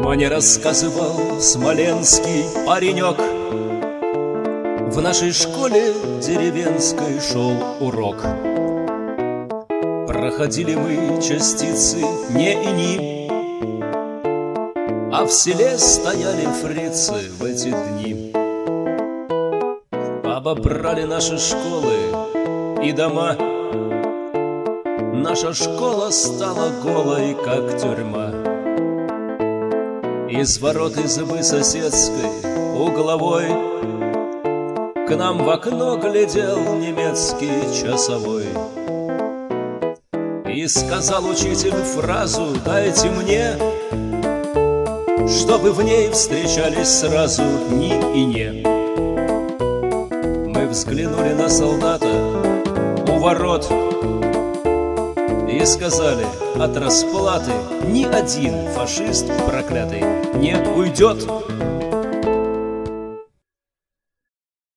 Мне рассказывал смоленский паренек, в нашей школе деревенской шел урок. Проходили мы частицы не и ни, а в селе стояли фрицы в эти дни. Обобрали наши школы и дома, наша школа стала голой, как тюрьма. Из ворот избы соседской угловой к нам в окно глядел немецкий часовой. И сказал учитель фразу: «Дайте мне», чтобы в ней встречались сразу «ни» и «не». Мы взглянули на солдата у ворот и сказали: от расплаты ни один фашист проклятый не уйдет.